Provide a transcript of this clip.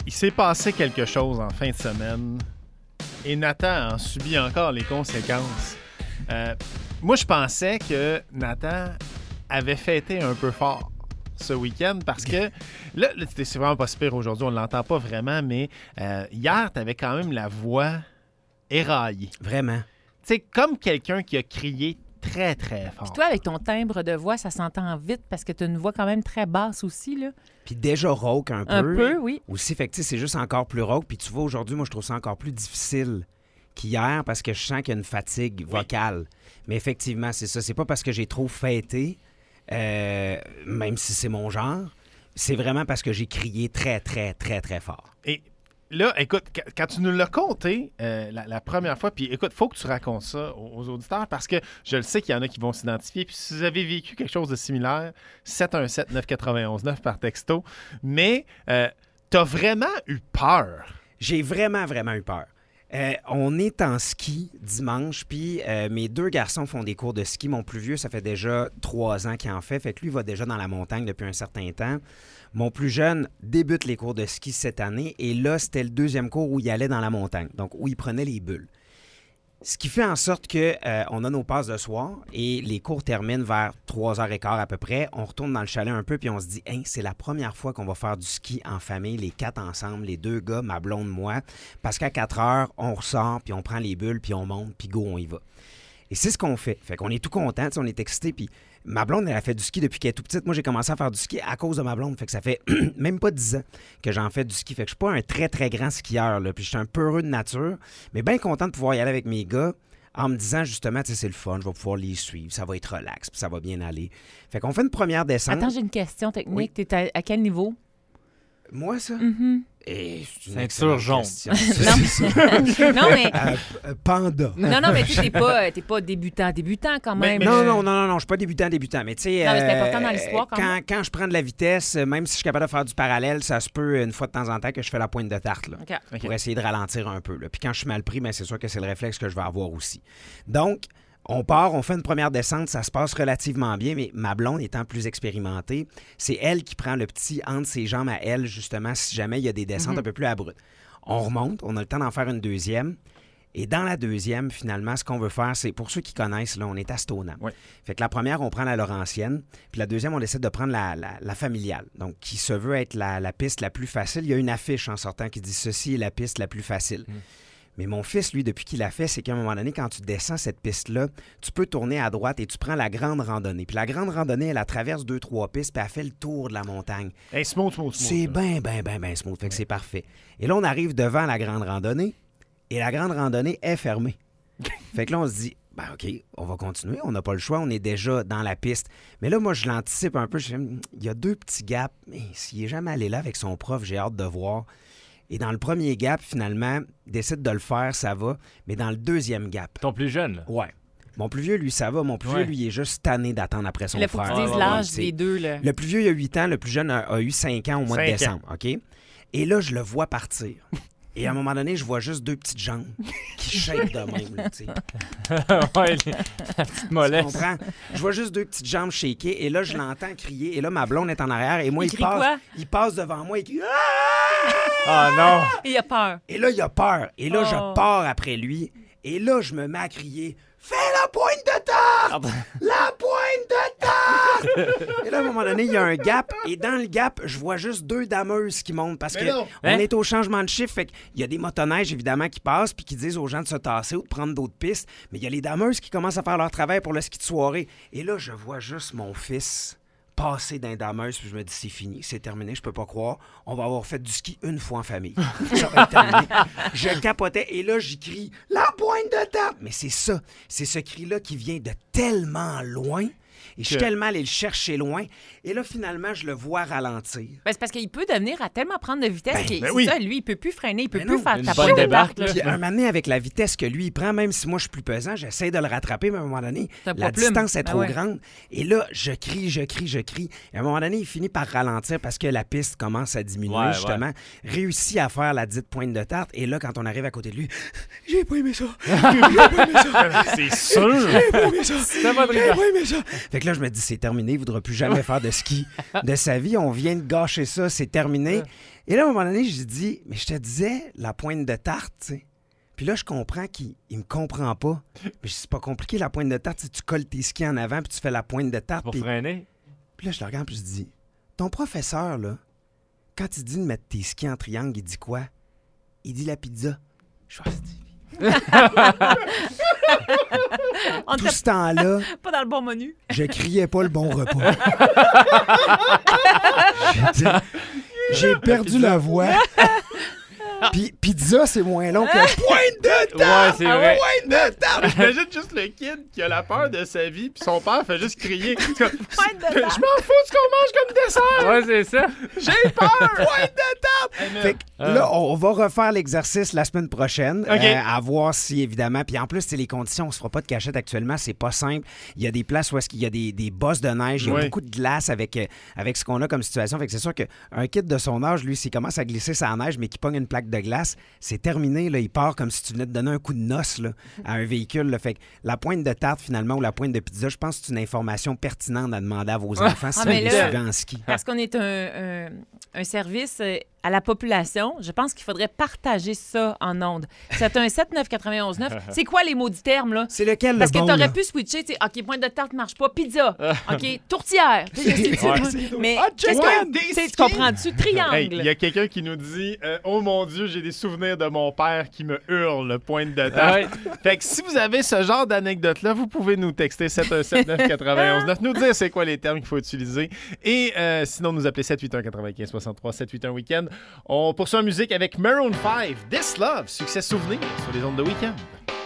Il s'est passé quelque chose en fin de semaine et Nathan en subit encore les conséquences. Moi, je pensais que Nathan avait fêté un peu fort ce week-end parce que là c'est vraiment pas si pire aujourd'hui, on ne l'entend pas vraiment, mais hier, tu avais quand même la voix éraillée. Vraiment. Tu sais, comme quelqu'un qui a crié très, très fort. Puis toi, avec ton timbre de voix, ça s'entend vite parce que tu as une voix quand même très basse aussi, là. Puis déjà rauque un peu. Un peu, oui. Aussi, fait que c'est juste encore plus rauque. Puis tu vois, aujourd'hui, moi, je trouve ça encore plus difficile qu'hier parce que je sens qu'il y a une fatigue vocale. Mais effectivement, c'est ça. C'est pas parce que j'ai trop fêté, même si c'est mon genre. C'est vraiment parce que j'ai crié très, très, très, très fort. Et là, écoute, quand tu nous l'as conté la première fois, puis écoute, il faut que tu racontes ça aux auditeurs parce que je le sais qu'il y en a qui vont s'identifier. Puis si vous avez vécu quelque chose de similaire, 717-991-9 par texto. Mais t'as vraiment eu peur. J'ai vraiment, vraiment eu peur. On est en ski dimanche, puis mes deux garçons font des cours de ski. Mon plus vieux, ça fait déjà 3 ans qu'il en fait. Fait que lui, il va déjà dans la montagne depuis un certain temps. Mon plus jeune débute les cours de ski cette année. Et là, c'était le 2e cours où il allait dans la montagne, donc où il prenait les bulles. Ce qui fait en sorte qu'on a nos passes de soir et les cours terminent vers 3h15 à peu près. On retourne dans le chalet un peu puis on se dit « Hein, c'est la première fois qu'on va faire du ski en famille, les 4 ensemble, les 2 gars, ma blonde, moi. Parce qu'à 4h, on ressort puis on prend les bulles puis on monte puis go, on y va. » Et c'est ce qu'on fait. Fait qu'on est tout content, on est excités. Puis ma blonde, elle a fait du ski depuis qu'elle est tout petite. Moi, j'ai commencé à faire du ski à cause de ma blonde. Fait que ça fait même pas 10 ans que j'en fais du ski. Fait que je suis pas un très, très grand skieur, là. Puis je suis un peu heureux de nature, mais bien content de pouvoir y aller avec mes gars en me disant, justement, tu sais, c'est le fun, je vais pouvoir les suivre, ça va être relax, puis ça va bien aller. Fait qu'on fait une première descente. Attends, j'ai une question technique. Oui. T'es à quel niveau? Moi, ça? Mm-hmm. Et c'est une Ceinture excellente jaune. question. Non, mais... Panda. Non, mais tu sais, t'es pas débutant quand même. Mais- Non, je suis pas débutant. Mais tu sais... Non, mais c'est important dans l'histoire, quand même. Quand je prends de la vitesse, même si je suis capable de faire du parallèle, ça se peut une fois de temps en temps que je fais la pointe de tarte, là, OK. pour essayer de ralentir un peu, là. Puis quand je suis mal pris, c'est sûr que c'est le réflexe que je vais avoir aussi. Donc, on part, on fait une première descente, ça se passe relativement bien, mais ma blonde étant plus expérimentée, c'est elle qui prend le petit entre ses jambes à elle, justement, si jamais il y a des descentes un peu plus abruptes. On remonte, on a le temps d'en faire une deuxième. Et dans la deuxième, finalement, ce qu'on veut faire, c'est, pour ceux qui connaissent, là, on est à Stoneham. Oui. Fait que la première, on prend la Laurentienne, puis la deuxième, on décide de prendre la familiale. Donc, qui se veut être la piste la plus facile. Il y a une affiche en sortant qui dit « Ceci est la piste la plus facile ». Mais mon fils, lui, depuis qu'il l'a fait, c'est qu'à un moment donné, quand tu descends cette piste-là, tu peux tourner à droite et tu prends la grande randonnée. Puis la grande randonnée, elle traverse 2-3 pistes, puis elle fait le tour de la montagne. Hey, smooth. C'est bien smooth, fait que c'est parfait. Et là, on arrive devant la grande randonnée, et la grande randonnée est fermée. Fait que là, on se dit, ben OK, on va continuer, on n'a pas le choix, on est déjà dans la piste. Mais là, moi, je l'anticipe un peu, il y a 2 petits gaps, mais s'il est jamais allé là avec son prof, j'ai hâte de voir. Et dans le premier gap, finalement, il décide de le faire, ça va. Mais dans le deuxième gap... Ton plus jeune, là. Ouais. Mon plus vieux, lui, ça va. Mon plus vieux, lui, il est juste tanné d'attendre après son Là, faut que frère. tu dises Ouais, l'âge C'est- des deux, là. Le plus vieux, il a 8 ans. Le plus jeune a eu 5 ans au mois de 5 ans. décembre. OK? Et là, je le vois partir. Et à un moment donné, je vois juste 2 petites jambes qui shake de même. Là, tu sais. Ouais, la petite Tu mollesse. comprends? Je vois juste 2 petites jambes shaker. Et là, je l'entends crier. Et là, ma blonde est en arrière. Et moi, Il crie quoi? il passe devant moi. Il crie... Ah! Ah non! Il a peur. Et là, il a peur. Et là, Oh. je pars après lui. Et là, je me mets à crier « Fais la pointe de tarte! La pointe de tarte! » Et là, à un moment donné, il y a un gap. Et dans le gap, je vois juste 2 dameuses qui montent. Parce Mais que non. on est au changement de chiffre. Fait qu'il y a des motoneiges, évidemment, qui passent puis qui disent aux gens de se tasser ou de prendre d'autres pistes. Mais il y a les dameuses qui commencent à faire leur travail pour le ski de soirée. Et là, je vois juste mon fils passer d'un dameuse, puis je me dis, c'est fini, c'est terminé, je peux pas croire. On va avoir fait du ski une fois en famille. Ça va être terminé. Je capotais, et là, j'y crie, la pointe de tarte! Mais c'est ça, c'est ce cri-là qui vient de tellement loin, et je suis tellement allé le chercher loin, et là, finalement, je le vois ralentir. Ben, c'est parce qu'il peut devenir à tellement prendre de vitesse Ben, qu'il ben c'est oui. ça, lui, il peut plus freiner, il peut Ben plus non, faire une ta bonne pointe de débarque, tarte, là. Puis un moment donné, avec la vitesse que lui, il prend, même si moi, je suis plus pesant, j'essaie de le rattraper, mais à un moment donné, T'as la pas plume. distance est Ben trop ouais. grande. Et là, je crie. Et à un moment donné, il finit par ralentir parce que la piste commence à diminuer, Ouais, justement. Réussit à faire la dite pointe de tarte. Et là, quand on arrive à côté de lui, j'ai pas aimé ça. J'ai pas aimé ça. C'est sûr! J'ai pas aimé ça. C'est pas J'ai pas aimé ça. Fait que là, je me dis, c'est terminé, il ne voudra plus jamais faire de ski de sa vie. On vient de gâcher ça, c'est terminé. Et là, à un moment donné, j'ai dit, mais je te disais, la pointe de tarte, tu sais. Puis là, je comprends qu'il ne me comprend pas. Mais c'est pas compliqué, la pointe de tarte. Tu colles tes skis en avant, puis tu fais la pointe de tarte. Pour Puis freiner. là, je le regarde, puis je dis, ton professeur, là, quand il dit de mettre tes skis en triangle, il dit quoi? Il dit la pizza. Je fais, On tout était ce temps-là, pas dans le bon menu. je criais pas le bon repas. J'ai perdu la voix. Puis pizza, c'est moins long que pointe de tarte! Ouais, c'est vrai. Pointe de tarte! J'imagine juste le kid qui a la peur de sa vie, puis son père fait juste crier. Je Pointe de tarte. m'en fous de ce qu'on mange comme dessert! Ouais, c'est ça. J'ai peur! Pointe de tarte! Fait que là, on va refaire l'exercice la semaine prochaine. OK. À voir si, évidemment. Puis en plus, c'est les conditions. On se fera pas de cachette actuellement. C'est pas simple. Il y a des places où il y a des bosses de neige. Il y a Oui. beaucoup de glace avec ce qu'on a comme situation. Fait que c'est sûr qu'un kid de son âge, lui, s'il commence à glisser sa neige, mais qu'il pogne une plaque de glace, c'est terminé. Là. Il part comme si tu venais de donner un coup de noce là, à un véhicule. Là. Fait que la pointe de tarte, finalement, ou la pointe de pizza, je pense que c'est une information pertinente à demander à vos enfants si mais vous là- les suivez en ski. Parce qu'on est un service à la population, je pense qu'il faudrait partager ça en ondes. C'est un 7-9-91-9. C'est quoi les maudits termes, là? C'est lequel Parce le bon, que t'aurais là? pu switcher, tu sais, OK, pointe de tarte marche pas, pizza. OK, tourtière. Tu sais, je sais pas. Mais Hot qu'est-ce chicken! que tu sais, tu comprends-tu? Triangle. Hey, il y a quelqu'un qui nous dit oh mon Dieu, j'ai des souvenirs de mon père qui me hurle pointe de tarte. Ouais. Fait que si vous avez ce genre d'anecdote-là, vous pouvez nous texter 717-991-9, nous dire c'est quoi les termes qu'il faut utiliser. Et sinon, nous appeler 781-95-63, 781 Week-end. On poursuit en musique avec Maroon 5, This Love, succès souvenir sur les ondes de Week-end.